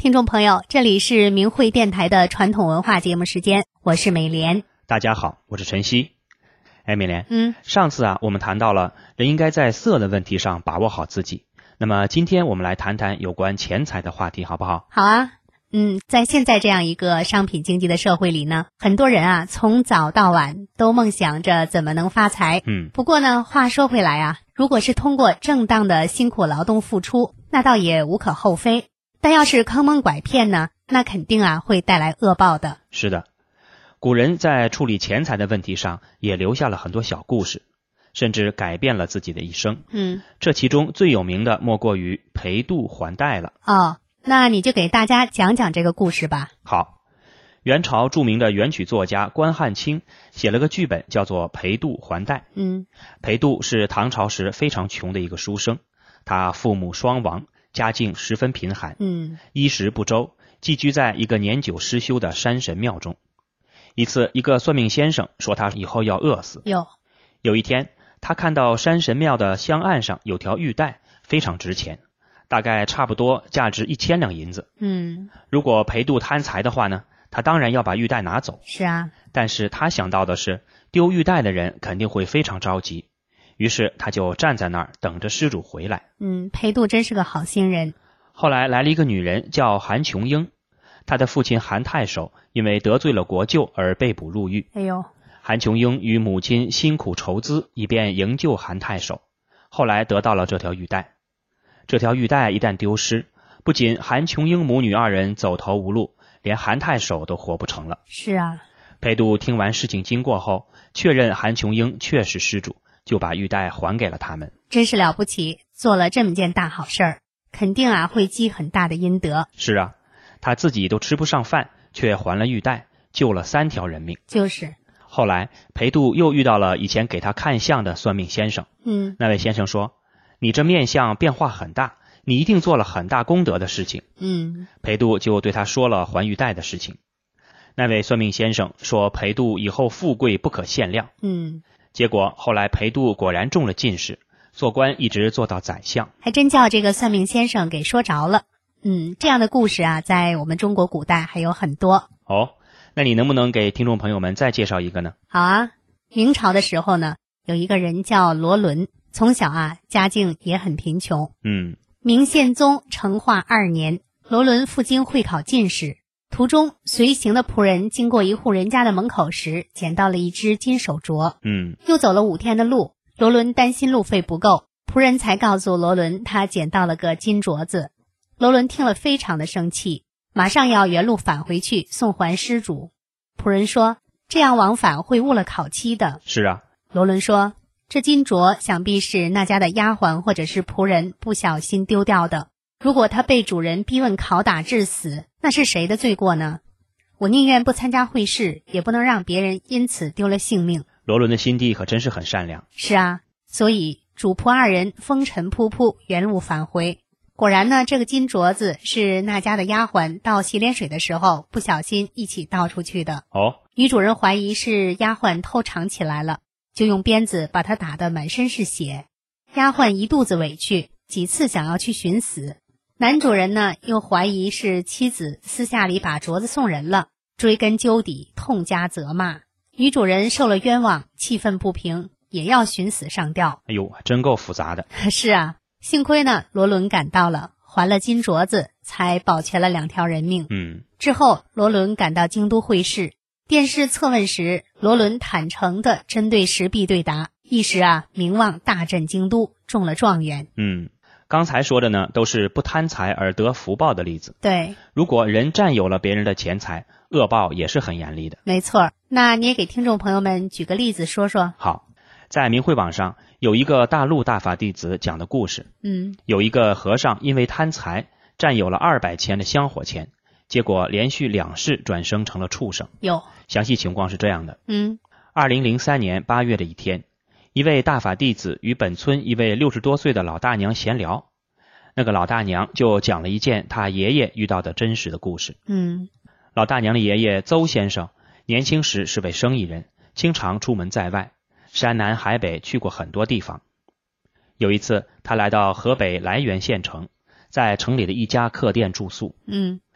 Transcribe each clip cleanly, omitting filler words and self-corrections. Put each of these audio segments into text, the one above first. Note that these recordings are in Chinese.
听众朋友，这里是明慧电台的传统文化节目时间，我是美莲。 大家好，我是晨曦。美莲，上次我们谈到了人应该在色的问题上把握好自己。那么今天我们来谈谈有关钱财的话题，好不好？ 好啊。在现在这样一个商品经济的社会里呢，很多人从早到晚都梦想着怎么能发财。不过呢，话说回来如果是通过正当的辛苦劳动付出，那倒也无可厚非。但要是坑蒙拐骗呢，那肯定会带来恶报的。 是的，古人在处理钱财的问题上也留下了很多小故事，甚至改变了自己的一生。这其中最有名的莫过于裴度还贷了。 那你就给大家讲讲这个故事吧。 好，元朝著名的元曲作家关汉卿写了个剧本，叫做《裴度还贷》。裴度是唐朝时非常穷的一个书生，他父母双亡，家境十分贫寒，衣食不周，寄居在一个年久失修的山神庙中。一次，一个算命先生说他以后要饿死。有一天，他看到山神庙的香案上有条玉带，非常值钱，大概差不多价值1000两银子。如果裴度贪财的话呢，他当然要把玉带拿走。 是啊， 但是他想到的是，丢玉带的人肯定会非常着急，于是他就站在那儿等着失主回来。 裴度真是个好心人。 后来来了一个女人叫韩琼英，她的父亲韩太守因为得罪了国舅而被捕入狱。韩琼英与母亲辛苦筹资，以便营救韩太守，后来得到了这条玉带。这条玉带一旦丢失，不仅韩琼英母女二人走投无路，连韩太守都活不成了。 是啊， 裴度听完事情经过后，确认韩琼英确是失主，就把玉带还给了他们。 真是了不起，做了这么件大好事儿，肯定会积很大的阴德。 是啊，他自己都吃不上饭，却还了玉带，救了3条人命。 就是。 后来裴度又遇到了以前给他看相的算命先生。那位先生说，你这面相变化很大，你一定做了很大功德的事情。裴度就对他说了还玉带的事情。那位算命先生说裴度以后富贵不可限量。结果后来裴度果然中了进士，做官一直做到宰相， 还真叫这个算命先生给说着了。这样的故事在我们中国古代还有很多。 那你能不能给听众朋友们再介绍一个呢？ 好啊，明朝的时候呢，有一个人叫罗伦，从小家境也很贫穷。明宪宗成化2年，罗伦赴京会考进士，途中随行的仆人经过一户人家的门口时，捡到了一只金手镯。又走了5天的路，罗伦担心路费不够，仆人才告诉罗伦他捡到了个金镯子。罗伦听了非常的生气，马上要原路返回去送还失主。仆人说，这样往返会误了考期的。 是啊。 罗伦说，这金镯想必是那家的丫鬟或者是仆人不小心丢掉的，如果他被主人逼问拷打致死，那是谁的罪过呢？我宁愿不参加会试，也不能让别人因此丢了性命。 罗伦的心地可真是很善良。 是啊，所以主仆2人风尘仆仆原路返回。果然呢，这个金镯子是那家的丫鬟倒洗脸水的时候不小心一起倒出去的。女主人怀疑是丫鬟偷藏起来了，就用鞭子把她打得满身是血。丫鬟一肚子委屈，几次想要去寻死。男主人呢，又怀疑是妻子私下里把镯子送人了，追根究底，痛加责骂。女主人受了冤枉，气愤不平，也要寻死上吊。 真够复杂的。 是啊，幸亏呢，罗伦赶到了，还了金镯子，才保全了2条人命。之后罗伦赶到京都会试，殿试测问时，罗伦坦诚地针对时弊对答，一时名望大振京都，中了状元。 刚才说的呢，都是不贪财而得福报的例子。 对， 如果人占有了别人的钱财，恶报也是很严厉的。 没错，那你也给听众朋友们举个例子说说。 好，在明慧网上有一个大陆大法弟子讲的故事。有一个和尚因为贪财，占有了200钱的香火钱，结果连续2世转生成了畜生。详细情况是这样的。2003年8月的一天，一位大法弟子与本村一位60多岁的老大娘闲聊，那个老大娘就讲了一件他爷爷遇到的真实的故事。老大娘的爷爷邹先生年轻时是位生意人，经常出门在外，山南海北去过很多地方。有一次他来到河北涞源县城，在城里的一家客店住宿。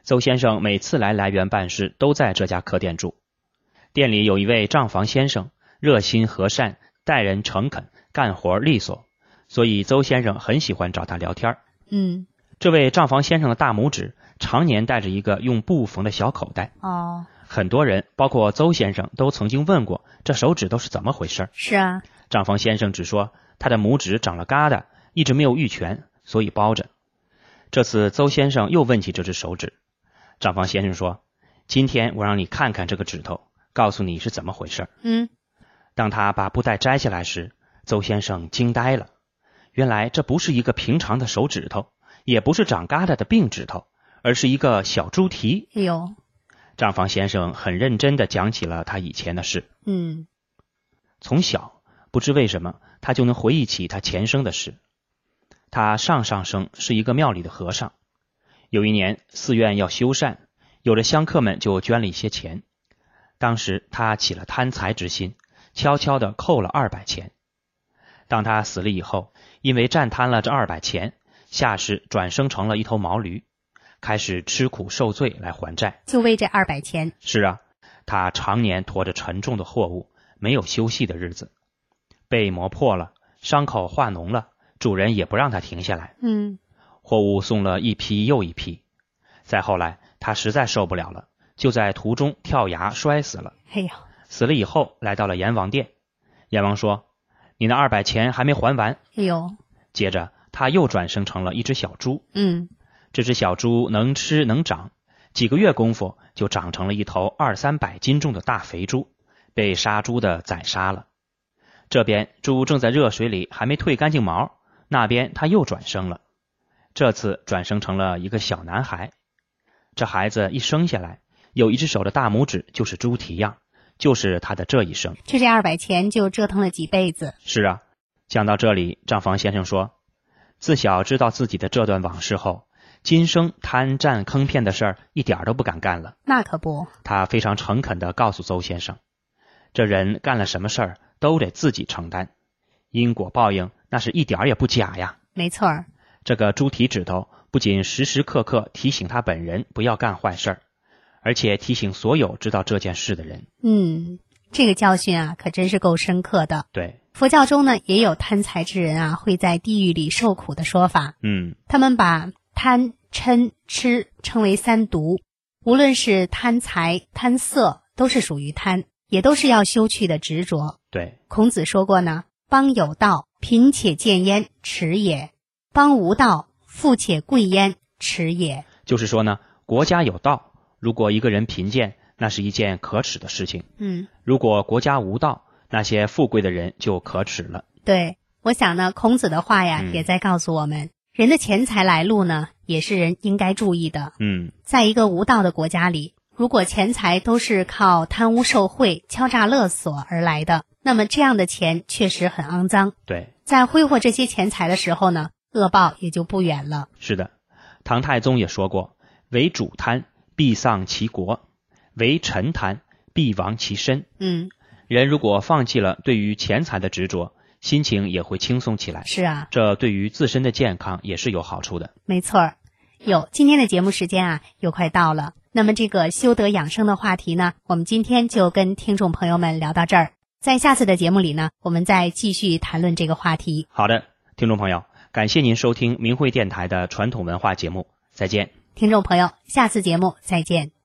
邹先生每次来涞源办事，都在这家客店住。店里有一位账房先生，热心和善，待人诚恳，干活利索，所以邹先生很喜欢找他聊天。这位账房先生的大拇指常年带着一个用布缝的小口袋。很多人包括邹先生都曾经问过这手指头是怎么回事。 是啊， 账房先生只说他的拇指长了疙瘩，一直没有愈全，所以包着。这次邹先生又问起这只手指，账房先生说，今天我让你看看这个指头，告诉你是怎么回事。当他把布袋摘下来时，邹先生惊呆了，原来这不是一个平常的手指头，也不是长疙瘩的病指头，而是一个小猪蹄。 哎呦， 账房先生很认真地讲起了他以前的事。从小不知为什么他就能回忆起他前生的事。他上生是一个庙里的和尚，有一年寺院要修缮，有的香客们就捐了一些钱。当时他起了贪财之心，悄悄地扣了200钱。当他死了以后，因为占贪了这200钱，下世转生成了一头毛驴，开始吃苦受罪来还债。 就为这200钱？ 是啊，他常年驮着沉重的货物，没有休息的日子，背磨破了，伤口化脓了，主人也不让他停下来。货物送了一批又一批。再后来他实在受不了了，就在途中跳崖摔死了。 哎呀， 死了以后来到了阎王殿，阎王说，你那200钱还没还完。 哎呦， 接着他又转生成了一只小猪。这只小猪能吃能长，几个月功夫就长成了一头200-300斤重的大肥猪，被杀猪的宰杀了。这边猪正在热水里还没褪干净毛，那边他又转生了，这次转生成了一个小男孩。这孩子一生下来，有一只手的大拇指就是猪蹄样，就是他的这一生。 这200钱就折腾了几辈子。 是啊，讲到这里，账房先生说，自小知道自己的这段往事后，今生贪占坑骗的事儿一点都不敢干了。 那可不， 他非常诚恳地告诉邹先生，这人干了什么事儿都得自己承担，因果报应那是一点也不假呀。 没错儿， 这个猪蹄指头不仅时时刻刻提醒他本人不要干坏事儿，而且提醒所有知道这件事的人。 这个教训啊，可真是够深刻的。 对， 佛教中呢，也有贪财之人啊会在地狱里受苦的说法。他们把贪、嗔、痴称为3毒，无论是贪财、贪色，都是属于贪，也都是要修去的执着。 对， 孔子说过呢，邦有道，贫且贱焉，耻也；邦无道，富且贵焉，耻也。 就是说呢，国家有道，如果一个人贫贱，那是一件可耻的事情。如果国家无道，那些富贵的人就可耻了。 对，我想呢，孔子的话呀，也在告诉我们，人的钱财来路呢，也是人应该注意的。在一个无道的国家里，如果钱财都是靠贪污受贿、敲诈勒索而来的，那么这样的钱确实很肮脏。 对， 在挥霍这些钱财的时候呢，恶报也就不远了。 是的，唐太宗也说过，为主贪，必丧其国；为臣贪，必亡其身。人如果放弃了对于钱财的执着，心情也会轻松起来。 是啊， 这对于自身的健康也是有好处的。 没错。今天的节目时间啊，又快到了。那么这个修德养生的话题呢，我们今天就跟听众朋友们聊到这儿。在下次的节目里呢，我们再继续谈论这个话题。 好的，听众朋友，感谢您收听明慧电台的传统文化节目，再见。 听众朋友，下次节目再见。